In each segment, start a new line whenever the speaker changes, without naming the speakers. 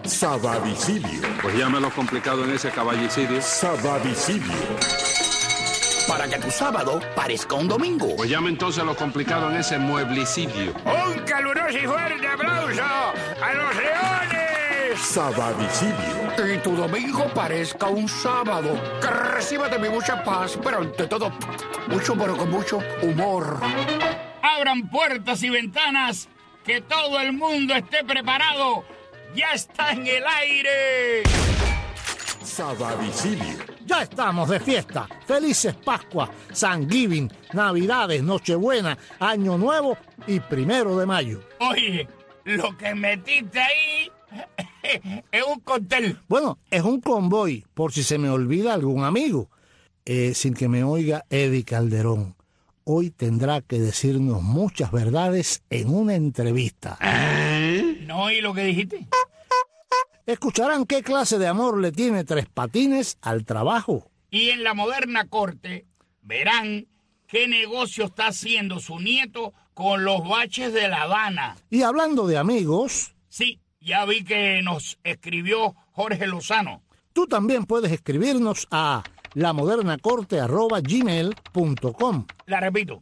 Sabadicidio.
Pues llámelo complicado en ese caballicidio.
Sabadicidio.
Para que tu sábado parezca un domingo.
Pues llame entonces lo complicado en ese mueblicidio.
Un caluroso y fuerte aplauso a los leones.
Sabadicidio.
Y tu domingo parezca un sábado. Que reciba de mí mucha paz, pero ante todo, pero con mucho humor.
Abran puertas y ventanas, que todo el mundo esté preparado. ¡Ya está en el aire!
Sabadicidio.
Ya estamos de fiesta. Felices Pascua, Thanksgiving, Navidades, Nochebuena, Año Nuevo y 1 de mayo.
Oye, lo que metiste ahí es un cóctel.
Bueno, es un convoy, por si se me olvida algún amigo. Sin que me oiga Eddie Calderón. Hoy tendrá que decirnos muchas verdades en una entrevista.
¿No oí lo que dijiste?
Escucharán qué clase de amor le tiene Tres Patines al trabajo.
Y en la moderna corte verán qué negocio está haciendo su nieto con los baches de La Habana.
Y hablando de amigos...
Sí, ya vi que nos escribió Jorge Lozano.
Tú también puedes escribirnos a lamodernacorte@gmail.com.
La repito,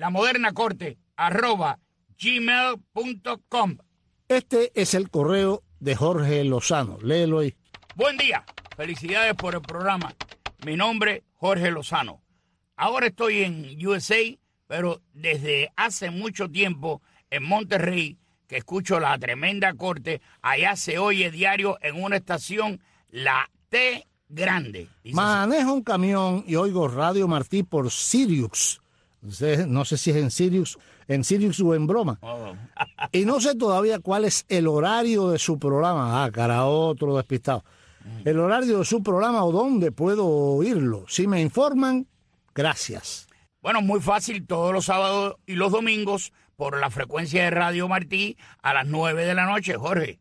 lamodernacorte@gmail.com.
Este es el correo de Jorge Lozano. Léelo ahí.
Buen día. Felicidades por el programa. Mi nombre, Jorge Lozano. Ahora estoy en USA, pero desde hace mucho tiempo en Monterrey, que escucho la tremenda corte, allá se oye diario en una estación, la T grande.
Manejo un camión y oigo Radio Martí por Sirius. No sé si es en Sirius o en broma.
Oh.
Y no sé todavía cuál es el horario de su programa. Otro despistado. El horario de su programa o dónde puedo oírlo. Si me informan, gracias.
Bueno, muy fácil, todos los sábados y los domingos por la frecuencia de Radio Martí a las 9 de la noche, Jorge.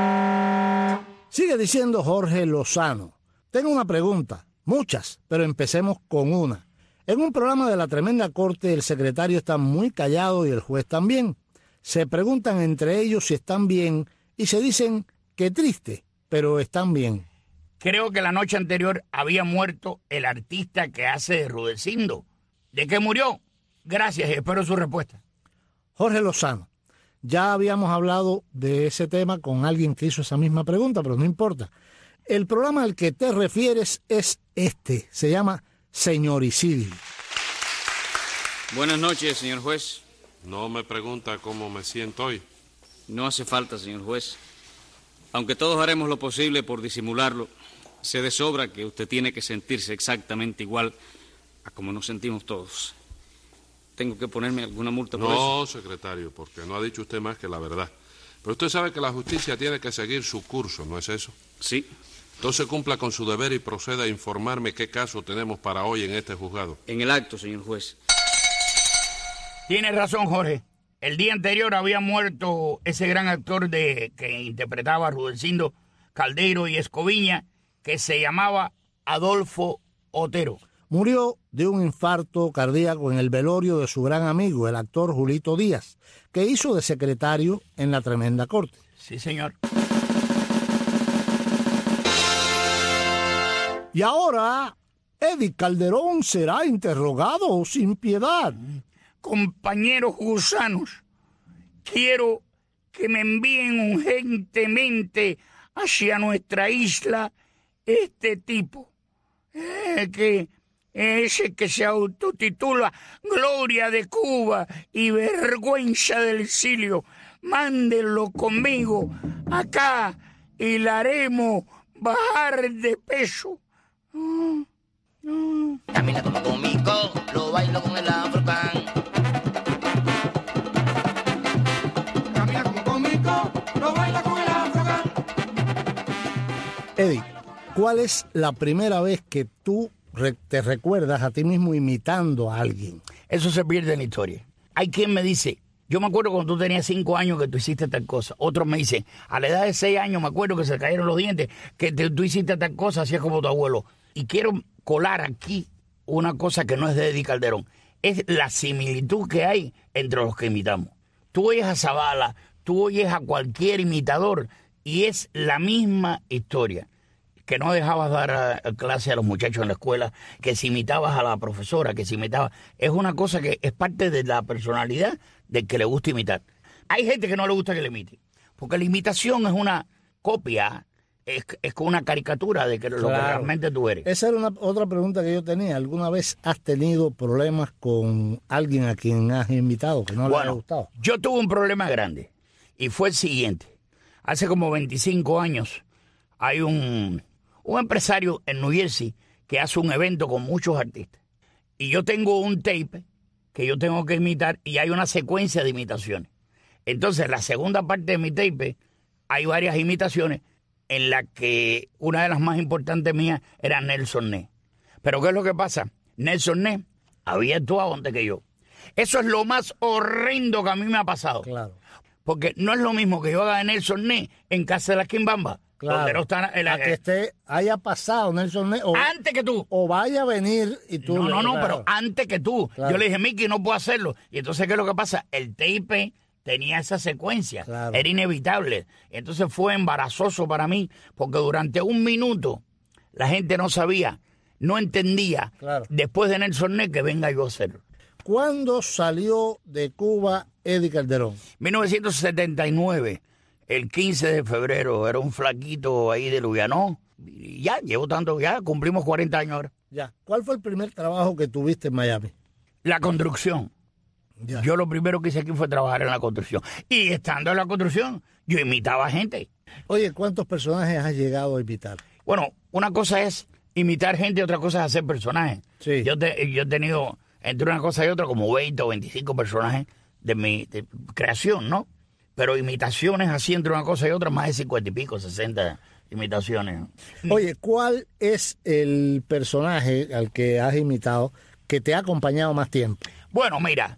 Sigue diciendo Jorge Lozano. Tengo una pregunta, muchas, pero empecemos con una. En un programa de la tremenda corte, el secretario está muy callado y el juez también. Se preguntan entre ellos si están bien y se dicen que triste, pero están bien.
Creo que la noche anterior había muerto el artista que hace de Rudecindo. ¿De qué murió? Gracias y espero su respuesta.
Jorge Lozano, ya habíamos hablado de ese tema con alguien que hizo esa misma pregunta, pero no importa. El programa al que te refieres es este, se llama Señoricidio.
Buenas noches, señor juez.
No me pregunta cómo me siento hoy.
No hace falta, señor juez. Aunque todos haremos lo posible por disimularlo, sé de sobra que usted tiene que sentirse exactamente igual a como nos sentimos todos. ¿Tengo que ponerme alguna multa por eso?
No, secretario, porque no ha dicho usted más que la verdad. Pero usted sabe que la justicia tiene que seguir su curso, ¿no es eso?
Sí.
Entonces cumpla con su deber y proceda a informarme qué caso tenemos para hoy en este juzgado.
En el acto, señor juez.
Tienes razón, Jorge. El día anterior había muerto ese gran actor que interpretaba a Rudecindo, Caldeiro y Escoviña, que se llamaba Adolfo Otero.
Murió de un infarto cardíaco en el velorio de su gran amigo, el actor Julito Díaz, que hizo de secretario en la tremenda corte.
Sí, señor.
Y ahora, Eddie Calderón será interrogado sin piedad.
Compañeros gusanos, quiero que me envíen urgentemente hacia nuestra isla este tipo, ese que se autotitula Gloria de Cuba y Vergüenza del Exilio. Mándenlo conmigo acá y la haremos bajar de peso.
Camina como conmigo, lo bailo con el afrocán.
Camina como conmigo, lo baila con el afrocán.
Eddie, ¿cuál es la primera vez que tú te recuerdas a ti mismo imitando a alguien?
Eso se pierde en la historia. Hay quien me dice, yo me acuerdo cuando tú tenías 5 años que tú hiciste tal cosa. Otros me dicen, a la edad de 6 años me acuerdo que se cayeron los dientes, que tú hiciste tal cosa, hacías como tu abuelo. Y quiero colar aquí una cosa que no es de Eddie Calderón. Es la similitud que hay entre los que imitamos. Tú oyes a Zavala, tú oyes a cualquier imitador y es la misma historia. Que no dejabas dar clase a los muchachos en la escuela, que si imitabas a la profesora, que si imitabas... Es una cosa que es parte de la personalidad del que le gusta imitar. Hay gente que no le gusta que le imite, porque la imitación es una copia, es como una caricatura de lo que realmente tú eres.
Esa era otra pregunta que yo tenía. ¿Alguna vez has tenido problemas con alguien a quien has imitado que no le haya gustado?
Yo tuve un problema grande, y fue el siguiente. Hace como 25 años hay un empresario en New Jersey que hace un evento con muchos artistas. Y yo tengo un tape que yo tengo que imitar y hay una secuencia de imitaciones. Entonces, la segunda parte de mi tape, hay varias imitaciones en la que una de las más importantes mías era Nelson Nez. Pero ¿qué es lo que pasa? Nelson Nez había actuado antes que yo. Eso es lo más horrendo que a mí me ha pasado.
Claro.
Porque no es lo mismo que yo haga de Nelson Nez en Casa de la Quimbamba.
Claro,
no está
que haya pasado Nelson Nez
antes que tú.
O vaya a venir y tú...
No, pero antes que tú.
Claro.
Yo le dije, Mickey, no puedo hacerlo. Y entonces, ¿qué es lo que pasa? El tape tenía esa secuencia.
Claro.
Era inevitable. Entonces fue embarazoso para mí, porque durante un minuto la gente no sabía, no entendía, después de Nelson Nez, que venga yo a hacerlo.
¿Cuándo salió de Cuba Eddie Calderón?
1979. El 15 de febrero, era un flaquito ahí de Luyanó. Y ya, llevo tanto, ya cumplimos 40 años ahora.
Ya. ¿Cuál fue el primer trabajo que tuviste en Miami?
La construcción. Ya. Yo lo primero que hice aquí fue trabajar en la construcción. Y estando en la construcción, yo imitaba gente.
Oye, ¿cuántos personajes has llegado a imitar?
Bueno, una cosa es imitar gente y otra cosa es hacer personajes.
Sí.
Yo he tenido, entre una cosa y otra, como 20 o 25 personajes de mi creación, ¿no? Pero imitaciones así entre una cosa y otra, más de 50 y pico, 60 imitaciones.
Oye, ¿cuál es el personaje al que has imitado que te ha acompañado más tiempo?
Bueno, mira,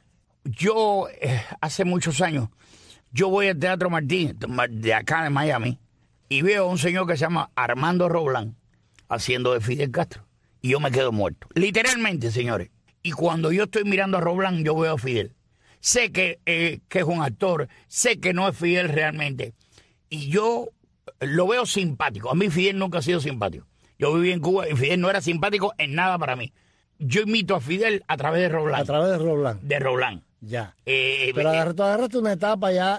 yo hace muchos años, yo voy al Teatro Martín, de acá de Miami, y veo a un señor que se llama Armando Roblán haciendo de Fidel Castro. Y yo me quedo muerto. Literalmente, señores. Y cuando yo estoy mirando a Roblán, yo veo a Fidel. Sé que es un actor, sé que no es Fidel realmente. Y yo lo veo simpático. A mí Fidel nunca ha sido simpático. Yo viví en Cuba y Fidel no era simpático en nada para mí. Yo imito a Fidel a través de Roblán.
A través de Roblán.
De Roblán.
Ya. Pero tú agarraste una etapa ya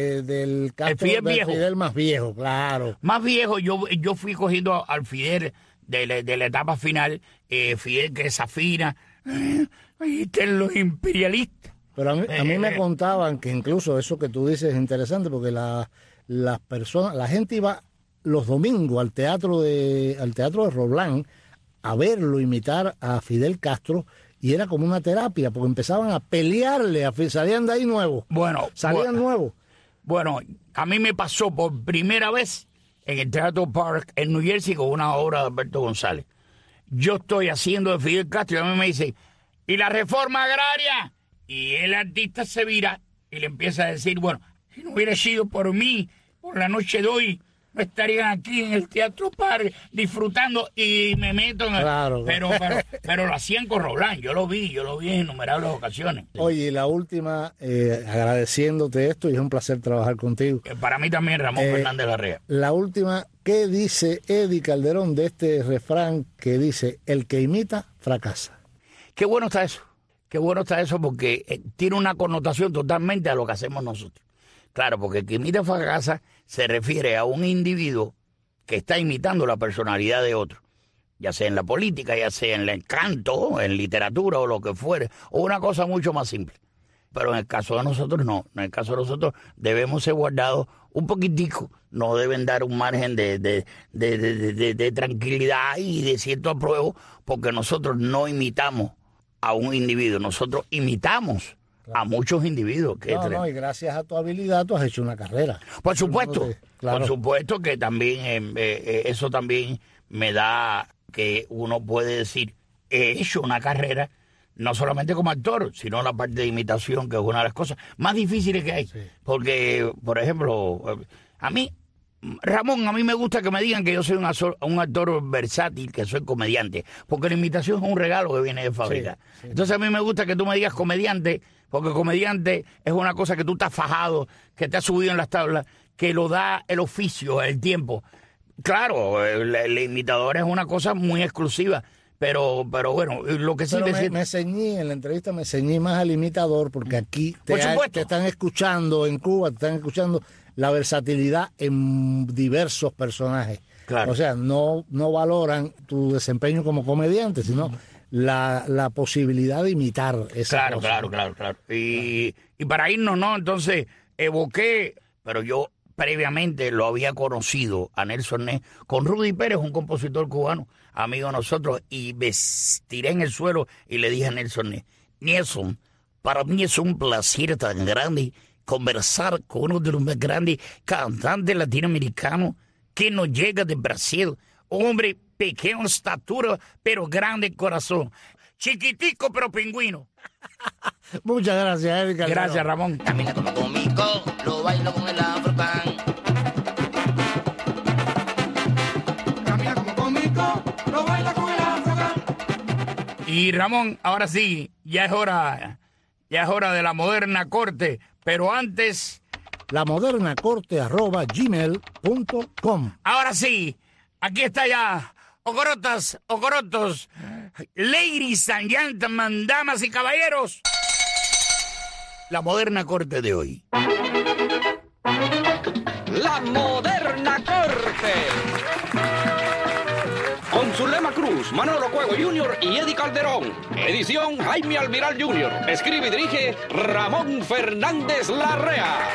del Castro,
Fidel viejo.
Fidel más viejo, claro.
Más viejo, yo fui cogiendo al Fidel de la etapa final. Fidel que desafina. Ahí están los imperialistas.
Pero a mí me contaban que incluso eso que tú dices es interesante porque las personas, la gente iba los domingos al teatro de Roblán a verlo imitar a Fidel Castro y era como una terapia porque empezaban a pelearle, salían de ahí nuevos. Salían nuevos.
Bueno, a mí me pasó por primera vez en el Teatro Park en New Jersey con una obra de Alberto González. Yo estoy haciendo de Fidel Castro y a mí me dice, ¿y la reforma agraria? Y el artista se vira y le empieza a decir, bueno, si no hubiera sido por mí, por la noche de hoy, no estarían aquí en el Teatro Park disfrutando y me meto en el...
Claro.
Pero lo hacían con Roblán, yo lo vi en innumerables ocasiones.
Oye, y la última, agradeciéndote esto y es un placer trabajar contigo.
Para mí también, Ramón Fernández Larrea.
La última, ¿qué dice Eddie Calderón de este refrán que dice, el que imita, fracasa?
Qué bueno está eso. Qué bueno está eso porque tiene una connotación totalmente a lo que hacemos nosotros. Claro, porque el que imita fracasa se refiere a un individuo que está imitando la personalidad de otro, ya sea en la política, ya sea en el canto, en literatura o lo que fuere, o una cosa mucho más simple. Pero en el caso de nosotros no, en el caso de nosotros debemos ser guardados un poquitico, no deben dar un margen de tranquilidad y de cierto apruebo, porque nosotros no imitamos a un individuo, nosotros imitamos a muchos individuos.
Y gracias a tu habilidad tú has hecho una carrera.
Por supuesto, por supuesto que también eso también me da que uno puede decir, he hecho una carrera, no solamente como actor, sino la parte de imitación, que es una de las cosas más difíciles que hay. Sí. Porque, por ejemplo, a mí me gusta que me digan que yo soy un actor versátil, que soy comediante, porque la imitación es un regalo que viene de fábrica. Sí. Entonces a mí me gusta que tú me digas comediante, porque comediante es una cosa que tú estás fajado, que te has subido en las tablas, que lo da el oficio, el tiempo. Claro, el imitador es una cosa muy exclusiva, pero bueno, lo que sí
Pero
decir...
me ceñí, en la entrevista me ceñí más al imitador, porque aquí
Por supuesto.
te están escuchando, en Cuba te están escuchando la versatilidad en diversos personajes.
Claro.
O sea, no valoran tu desempeño como comediante, sino la posibilidad de imitar esa cosa.
Claro. Y para irnos, ¿no? Entonces, evoqué, pero yo previamente lo había conocido a Nelson Nez con Rudy Pérez, un compositor cubano, amigo de nosotros, y me tiré en el suelo y le dije a Nelson Nez, Nelson, para mí es un placer tan grande conversar con uno de los más grandes cantantes latinoamericanos que nos llega de Brasil. Hombre, pequeño en estatura, pero grande en corazón. Chiquitico, pero pingüino.
Muchas gracias, Edgar.
Gracias, Ramón.
Camina como cómico, lo bailo con el afrocán.
Camina como cómico, lo baila con el afrocán.
Y Ramón, ahora sí, ya es hora de la moderna corte, pero antes,
lamodernacorte@gmail.com.
ahora sí, aquí está ya, ocorotas, ocorotos, ladies and gentlemen, damas y caballeros, la moderna corte de hoy.
La Moderna Corte. Con Zulema Cruz, Manolo Cuego Jr. y Eddie Calderón. Edición Jaime Almiral Jr. Escribe y dirige Ramón Fernández Larrea.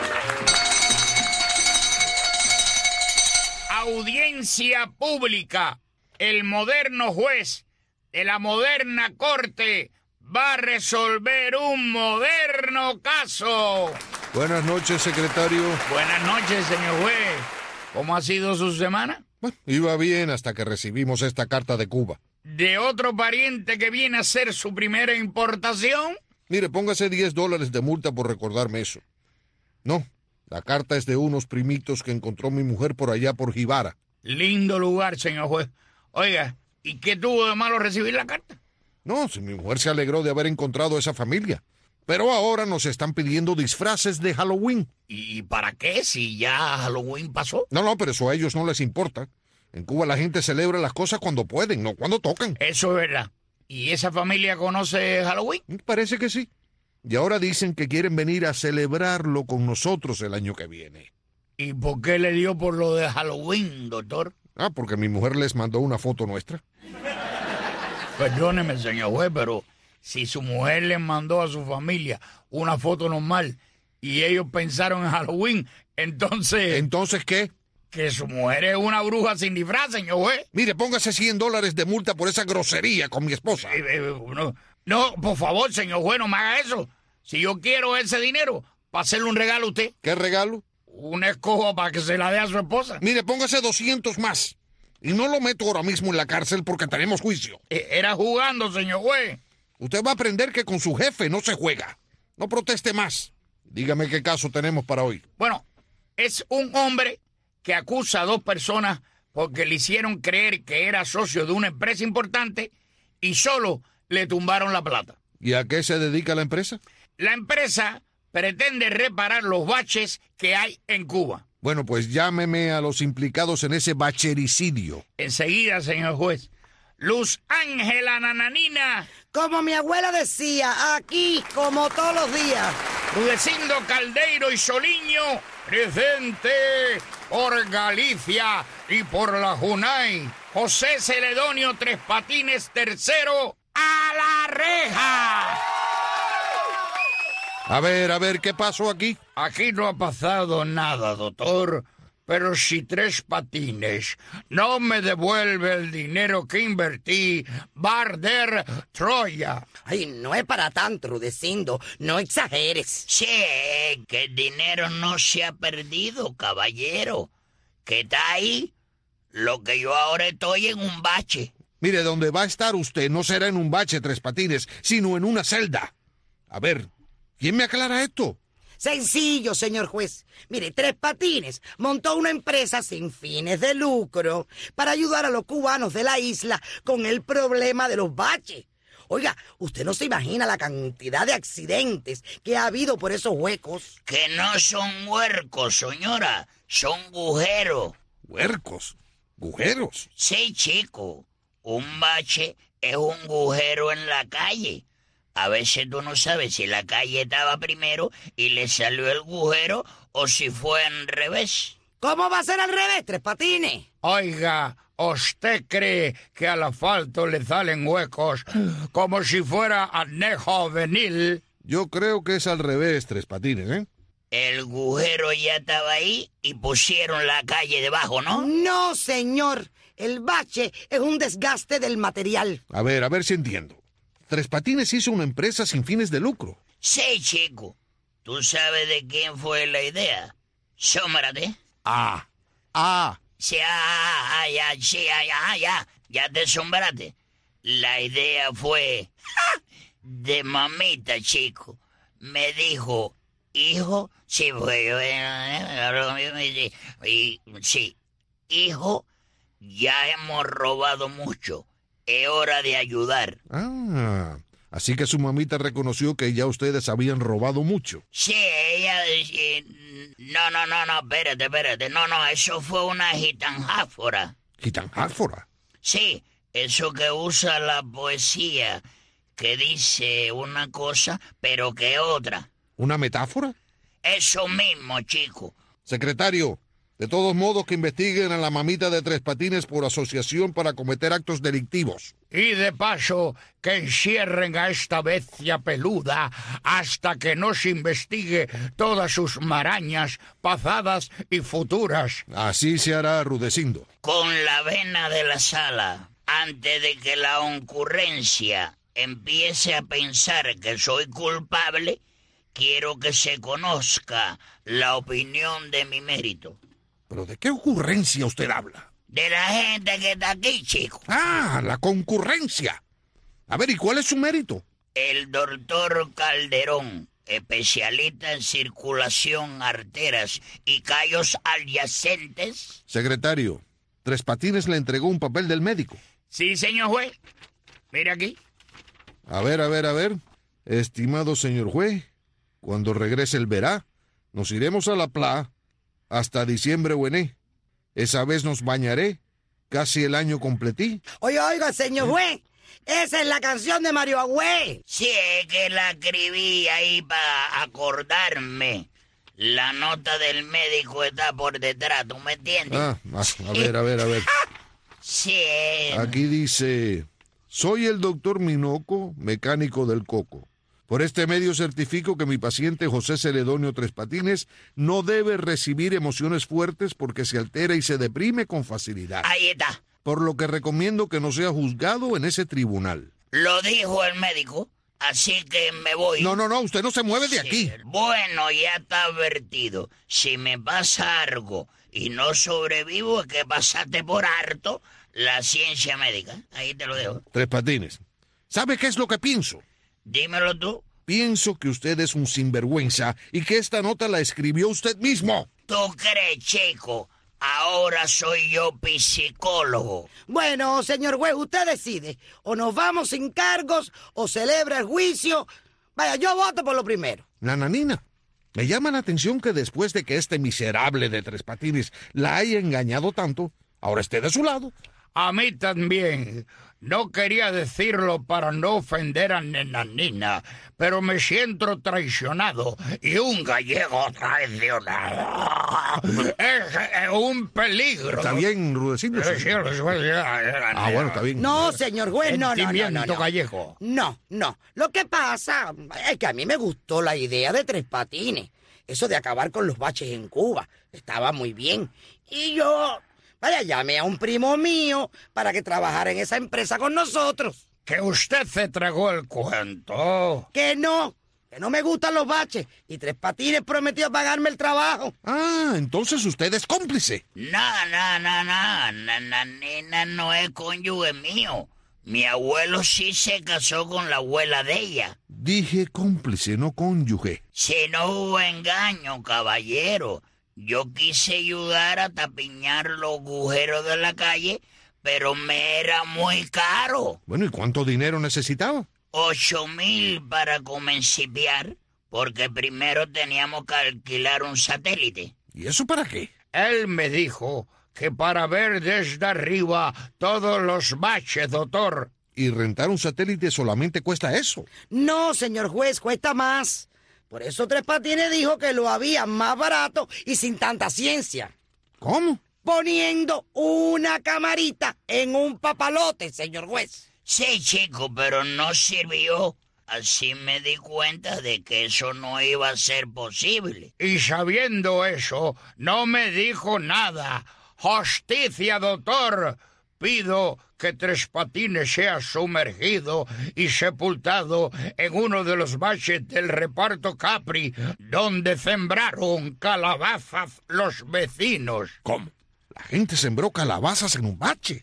Audiencia pública. El moderno juez de la moderna corte va a resolver un moderno caso.
Buenas noches, secretario.
Buenas noches, señor juez. ¿Cómo ha sido su semana?
Bueno, iba bien hasta que recibimos esta carta de Cuba.
¿De otro pariente que viene a ser su primera importación?
Mire, póngase $10 de multa por recordarme eso. No, la carta es de unos primitos que encontró mi mujer por allá por Jibara.
Lindo lugar, señor juez. Oiga, ¿y qué tuvo de malo recibir la carta?
No, si mi mujer se alegró de haber encontrado a esa familia. Pero ahora nos están pidiendo disfraces de Halloween.
¿Y para qué si ya Halloween pasó?
No, pero eso a ellos no les importa. En Cuba la gente celebra las cosas cuando pueden, no cuando tocan.
Eso es verdad. ¿Y esa familia conoce Halloween?
Parece que sí. Y ahora dicen que quieren venir a celebrarlo con nosotros el año que viene.
¿Y por qué le dio por lo de Halloween, doctor?
Porque mi mujer les mandó una foto nuestra.
Perdóneme, señor juez, pero si su mujer les mandó a su familia una foto normal y ellos pensaron en Halloween, entonces...
¿Entonces qué?
Que su mujer es una bruja sin disfraz, señor juez.
Mire, póngase $100 de multa por esa grosería con mi esposa.
No, por favor, señor juez, no me haga eso. Si yo quiero ese dinero, para hacerle un regalo a usted.
¿Qué regalo?
Una escoba para que se la dé a su esposa.
Mire, póngase 200 más. Y no lo meto ahora mismo en la cárcel porque tenemos juicio.
Era jugando, señor juez.
Usted va a aprender que con su jefe no se juega. No proteste más. Dígame qué caso tenemos para hoy.
Bueno, es un hombre que acusa a 2 personas porque le hicieron creer que era socio de una empresa importante y solo le tumbaron la plata.
¿Y a qué se dedica la empresa?
La empresa pretende reparar los baches que hay en Cuba.
Bueno, pues llámeme a los implicados en ese bachericidio.
Enseguida, señor juez. Luz Ángela Nananina.
Como mi abuela decía, aquí como todos los días.
Rudecindo Caldeiro y Soliño, presente por Galicia y por la Junay. José Celedonio Tres Patines III, a la reja.
A ver, ¿qué pasó aquí?
Aquí no ha pasado nada, doctor. Pero si Tres Patines no me devuelve el dinero que invertí, va a arder Troya.
Ay, no es para tanto, Rudecindo. No exageres.
Sí, que el dinero no se ha perdido, caballero. Que está ahí. Lo que yo ahora estoy en un bache.
Mire, donde va a estar usted no será en un bache, Tres Patines, sino en una celda. A ver, ¿quién me aclara esto?
Sencillo, señor juez. Mire, Tres Patines montó una empresa sin fines de lucro para ayudar a los cubanos de la isla con el problema de los baches. Oiga, usted no se imagina la cantidad de accidentes que ha habido por esos huecos.
Que no son huercos, señora, son gujeros.
¿Huercos? ¿Gujeros?
Sí, chico, un bache es un agujero en la calle. A veces tú no sabes si la calle estaba primero y le salió el agujero o si fue al revés.
¿Cómo va a ser al revés, Tres Patines?
Oiga, ¿usted cree que al asfalto le salen huecos como si fuera anejo venil?
Yo creo que es al revés, Tres Patines, ¿eh?
El agujero ya estaba ahí y pusieron la calle debajo, ¿no?
No, señor. El bache es un desgaste del material.
A ver si entiendo. Tres Patines hizo una empresa sin fines de lucro.
Sí, chico. ¿Tú sabes de quién fue la idea? Sómbrate. Sí, ya te asombraste. La idea fue de mamita, chico. Me dijo, hijo, sí, sí, hijo, ya hemos robado mucho. Es hora de ayudar.
Así que su mamita reconoció que ya ustedes habían robado mucho.
Sí, ella... No, espérate. No, eso fue una gitanjáfora.
¿Gitanjáfora?
Sí, eso que usa la poesía, que dice una cosa, pero que otra.
¿Una metáfora?
Eso mismo, chico.
Secretario, de todos modos que investiguen a la mamita de Tres Patines por asociación para cometer actos delictivos.
Y de paso, que encierren a esta bestia peluda hasta que no se investigue todas sus marañas pasadas y futuras.
Así se hará, Rudecindo.
Con la vena de la sala, antes de que la ocurrencia empiece a pensar que soy culpable, quiero que se conozca la opinión de mi mérito.
¿Pero de qué ocurrencia usted habla?
De la gente que está aquí, chico.
La concurrencia. A ver, ¿y cuál es su mérito?
El doctor Calderón, especialista en circulación, arterias y callos adyacentes.
Secretario, Tres Patines le entregó un papel del médico.
Sí, señor juez. Mire aquí.
A ver. Estimado señor juez, cuando regrese el verá, nos iremos a la playa hasta diciembre o enero. Esa vez nos bañaré, casi el año completí.
Oiga, señor juez, esa es la canción de Mario Agüey.
Sí, es que la escribí ahí para acordarme. La nota del médico está por detrás, ¿tú me entiendes?
A ver.
Sí.
Aquí dice, soy el doctor Minoco, mecánico del Coco. Por este medio certifico que mi paciente José Celedonio Tres Patines no debe recibir emociones fuertes porque se altera y se deprime con facilidad.
Ahí está.
Por lo que recomiendo que no sea juzgado en ese tribunal.
Lo dijo el médico, así que me voy.
No, usted no se mueve de aquí.
Bueno, ya está advertido. Si me pasa algo y no sobrevivo, es que pasaste por harto la ciencia médica. Ahí te lo dejo.
Tres Patines, ¿sabe qué es lo que pienso?
Dímelo tú.
Pienso que usted es un sinvergüenza y que esta nota la escribió usted mismo.
¿Tú crees, chico? Ahora soy yo psicólogo.
Bueno, señor juez, usted decide. O nos vamos sin cargos o celebra el juicio. Vaya, yo voto por lo primero.
Nananina, me llama la atención que después de que este miserable de Tres Patines la haya engañado tanto, ahora esté de su lado.
A mí también. No quería decirlo para no ofender a Nananina, pero me siento traicionado y un gallego traicionado es un peligro.
Está bien, Rudecindo. Bueno, está bien.
No, señor juez, no.
Gallego.
No. Lo que pasa es que a mí me gustó la idea de Tres Patines. Eso de acabar con los baches en Cuba. Estaba muy bien. Y yo... llamé a un primo mío para que trabajara en esa empresa con nosotros.
¿Que usted se tragó el cuento?
Que no me gustan los baches. Y Tres Patines prometió pagarme el trabajo.
Entonces usted es cómplice.
No. Nananina no es cónyuge mío. Mi abuelo sí se casó con la abuela de ella.
Dije cómplice, no cónyuge.
Si no hubo engaño, caballero. Yo quise ayudar a tapiñar los agujeros de la calle, pero me era muy caro.
Bueno, ¿y cuánto dinero necesitaba?
8,000 para comencipiar, porque primero teníamos que alquilar un satélite.
¿Y eso para qué?
Él me dijo que para ver desde arriba todos los baches, doctor.
¿Y rentar un satélite solamente cuesta eso?
No, señor juez, cuesta más. Por eso Tres Patines dijo que lo había más barato y sin tanta ciencia.
¿Cómo?
Poniendo una camarita en un papalote, señor juez.
Sí, chico, pero no sirvió. Así me di cuenta de que eso no iba a ser posible.
Y sabiendo eso, no me dijo nada. ¡Justicia, doctor! Pido que Tres Patines sea sumergido y sepultado en uno de los baches del reparto Capri, donde sembraron calabazas los vecinos.
¿Cómo? ¿La gente sembró calabazas en un bache?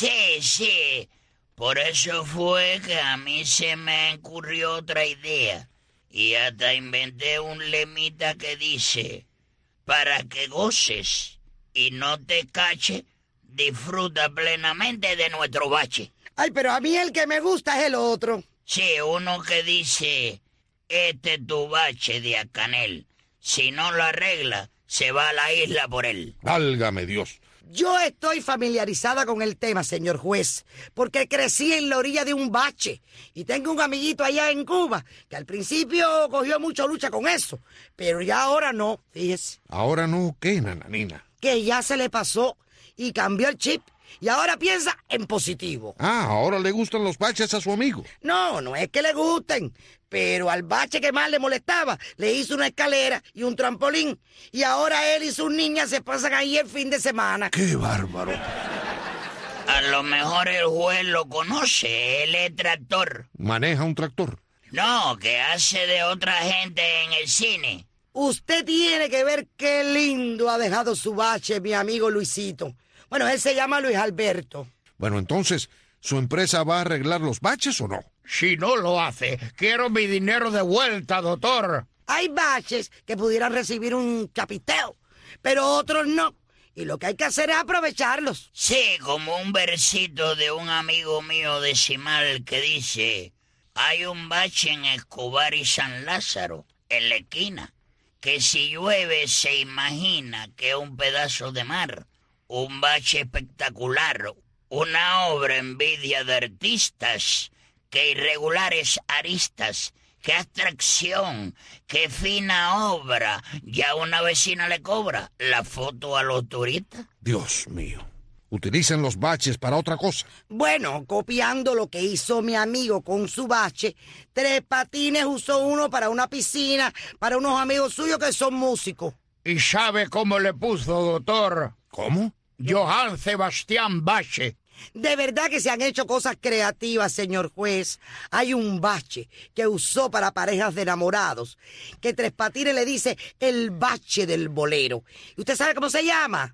Sí. Por eso fue que a mí se me ocurrió otra idea. Y hasta inventé un lemita que dice: para que goces y no te cache, disfruta plenamente de nuestro bache.
Ay, pero a mí el que me gusta es el otro.
Sí, uno que dice: este es tu bache de Acanel. Si no lo arregla, se va a la isla por él.
Válgame Dios.
Yo estoy familiarizada con el tema, señor juez, porque crecí en la orilla de un bache y tengo un amiguito allá en Cuba que al principio cogió mucha lucha con eso, pero ya ahora no, fíjese.
¿Ahora no qué, nananina?
Que ya se le pasó y cambió el chip y ahora piensa en positivo.
Ah, ahora le gustan los baches a su amigo.
No es que le gusten, pero al bache que más le molestaba le hizo una escalera y un trampolín y ahora él y sus niñas se pasan ahí el fin de semana.
¡Qué bárbaro!
A lo mejor el juez lo conoce, él es tractor.
¿Maneja un tractor?
No, que hace de otra gente en el cine.
Usted tiene que ver qué lindo ha dejado su bache, mi amigo Luisito. Bueno, él se llama Luis Alberto.
Bueno, entonces, ¿su empresa va a arreglar los baches o no?
Si no lo hace, quiero mi dinero de vuelta, doctor.
Hay baches que pudieran recibir un chapiteo, pero otros no. Y lo que hay que hacer es aprovecharlos.
Sí, como un versito de un amigo mío decimal que dice: hay un bache en Escobar y San Lázaro, en la esquina, que si llueve se imagina que es un pedazo de mar. Un bache espectacular, una obra envidia de artistas, qué irregulares aristas, qué abstracción, qué fina obra. Ya una vecina le cobra la foto a los turistas.
Dios mío, utilizan los baches para otra cosa.
Bueno, copiando lo que hizo mi amigo con su bache, Tres Patines usó uno para una piscina, para unos amigos suyos que son músicos.
¿Y sabe cómo le puso, doctor?
¿Cómo?
Johann Sebastián Bache.
De verdad que se han hecho cosas creativas, señor juez. Hay un bache que usó para parejas de enamorados, que Tres Patines le dice el bache del bolero. ¿Y usted sabe cómo se llama?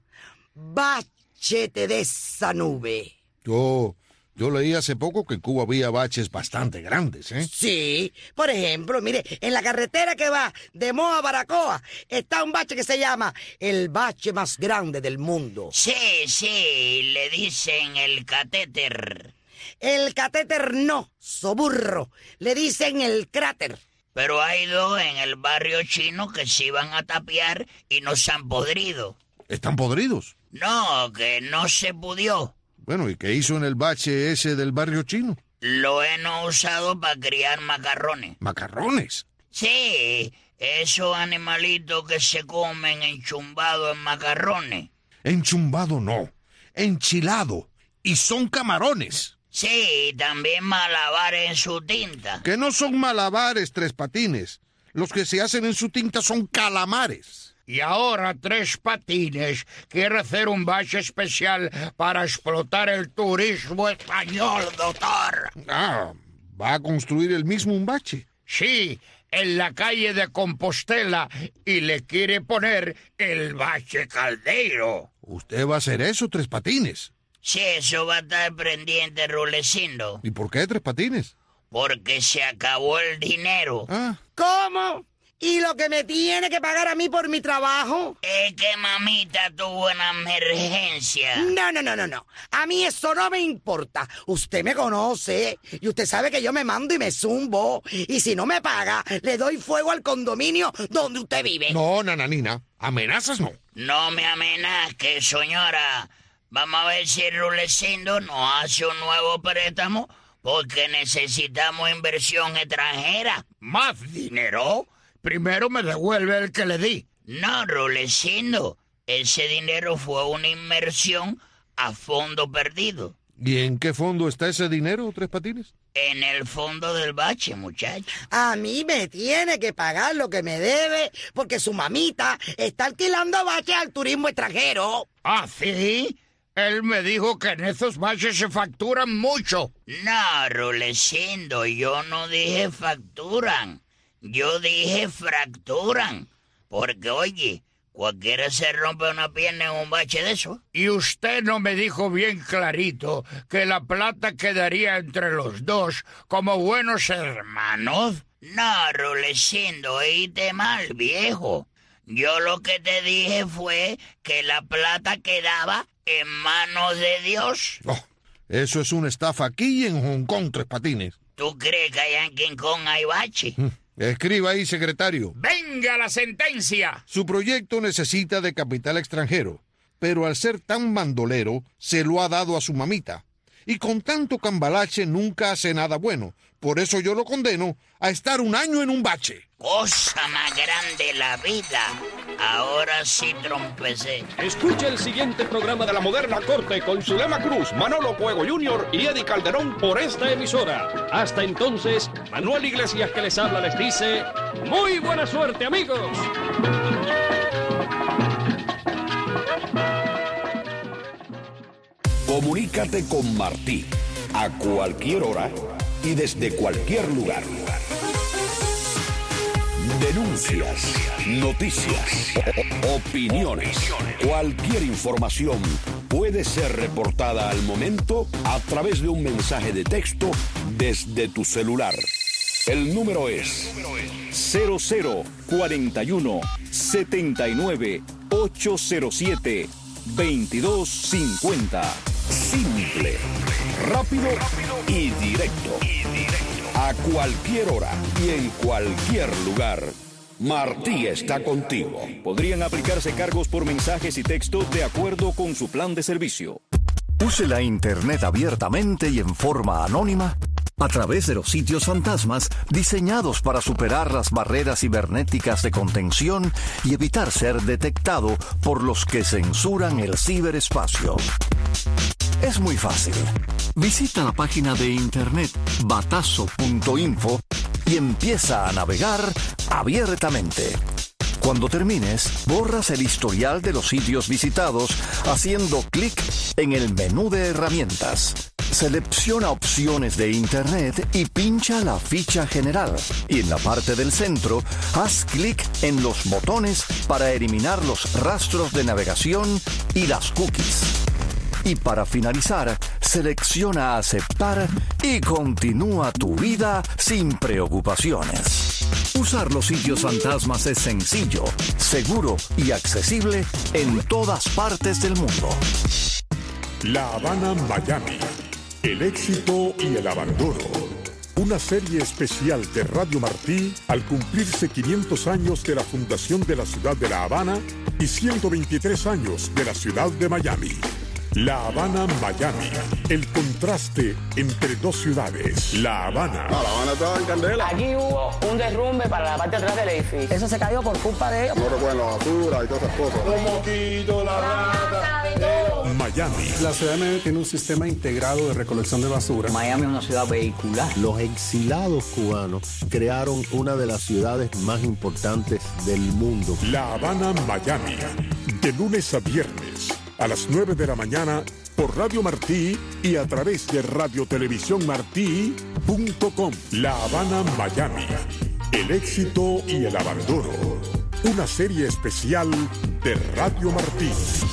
Bachete de esa nube.
Yo leí hace poco que en Cuba había baches bastante grandes, ¿eh?
Sí, por ejemplo, mire, en la carretera que va de Moa a Baracoa está un bache que se llama el bache más grande del mundo.
Sí, le dicen el catéter.
El catéter no, soburro, le dicen el cráter.
Pero hay dos en el barrio chino que se iban a tapiar y no se han podrido.
¿Están podridos?
No, que no se pudió.
Bueno, ¿y qué hizo en el bache ese del barrio chino?
Lo he usado para criar macarrones.
¿Macarrones?
Sí, esos animalitos que se comen enchumbados en macarrones.
Enchumbado no, enchilado. Y son camarones.
Sí, también malabares en su tinta.
Que no son malabares, Tres Patines. Los que se hacen en su tinta son calamares.
Y ahora Tres Patines quiere hacer un bache especial para explotar el turismo español, doctor.
Ah, ¿va a construir él mismo un bache?
Sí, en la calle de Compostela, y le quiere poner el bache Caldeiro.
¿Usted va a hacer eso, Tres Patines?
Sí, eso va a estar pendiente, Rulecindo.
¿Y por qué, Tres Patines?
Porque se acabó el dinero.
Ah.
¿Cómo? ¿Y lo que me tiene que pagar a mí por mi trabajo?
Es que mamita tuvo una emergencia.
No. A mí eso no me importa. Usted me conoce y usted sabe que yo me mando y me zumbo. Y si no me paga, le doy fuego al condominio donde usted vive.
No, nananina. Amenazas no.
No me amenazque, señora. Vamos a ver si Rulecindo nos hace un nuevo préstamo porque necesitamos inversión extranjera.
¿Más dinero? Primero me devuelve el que le di.
No, Rulecindo. Ese dinero fue una inversión a fondo perdido.
¿Y en qué fondo está ese dinero, Tres Patines?
En el fondo del bache, muchacho.
A mí me tiene que pagar lo que me debe porque su mamita está alquilando baches al turismo extranjero.
¿Ah, sí? Él me dijo que en esos baches se facturan mucho.
No, Rulecindo, yo no dije facturan. Yo dije fracturan. Porque, oye, cualquiera se rompe una pierna en un bache de eso.
Y usted no me dijo bien clarito que la plata quedaría entre los dos como buenos hermanos.
No, Rulecindo, oíste mal, viejo. Yo lo que te dije fue que la plata quedaba en manos de Dios.
Oh, eso es una estafa aquí en Hong Kong, Tres Patines.
¿Tú crees que allá en King Kong hay bache?
Escriba ahí, secretario.
¡Venga la sentencia!
Su proyecto necesita de capital extranjero, pero al ser tan bandolero, se lo ha dado a su mamita. Y con tanto cambalache nunca hace nada bueno. Por eso yo lo condeno a estar 1 año en un bache.
Cosa más grande la vida. Ahora sí trompecé.
Escucha el siguiente programa de La Moderna Corte con Zulema Cruz, Manolo Fuego Jr. y Eddie Calderón por esta emisora. Hasta entonces, Manuel Iglesias que les habla les dice ¡muy buena suerte, amigos!
Comunícate con Martí a cualquier hora y desde cualquier lugar. Denuncias, noticias, opiniones, cualquier información puede ser reportada al momento a través de un mensaje de texto desde tu celular. El número es 0041 79 807 2250. Simple, rápido y directo. A cualquier hora y en cualquier lugar. Martí está contigo.
Podrían aplicarse cargos por mensajes y texto de acuerdo con su plan de servicio. Use la Internet abiertamente y en forma anónima a través de los sitios fantasmas diseñados para superar las barreras cibernéticas de contención y evitar ser detectado por los que censuran el ciberespacio. Es muy fácil. Visita la página de internet batazo.info y empieza a navegar abiertamente. Cuando termines, borras el historial de los sitios visitados haciendo clic en el menú de herramientas. Selecciona opciones de Internet y pincha la ficha general. Y en la parte del centro, haz clic en los botones para eliminar los rastros de navegación y las cookies. Y para finalizar, selecciona aceptar y continúa tu vida sin preocupaciones. Usar los sitios fantasmas es sencillo, seguro y accesible en todas partes del mundo.
La Habana, Miami. El éxito y el abandono. Una serie especial de Radio Martí al cumplirse 500 años de la fundación de la ciudad de La Habana y 123 años de la ciudad de Miami. La Habana, Miami. El contraste entre dos ciudades. La Habana.
No, La Habana estaba en candela.
Aquí hubo un derrumbe para la parte de atrás del edificio. Eso se cayó por culpa de ellos.
No recuerden la basura y todas esas cosas.
Los mosquitos, la rata.
Miami.
La ciudad de Miami tiene un sistema integrado de recolección de basura.
Miami es una ciudad vehicular.
Los exilados cubanos crearon una de las ciudades más importantes del mundo.
La Habana, Miami. De lunes a viernes a las 9 de la mañana por Radio Martí y a través de radiotelevisiónmartí.com. La Habana, Miami. El éxito y el abandono. Una serie especial de Radio Martí.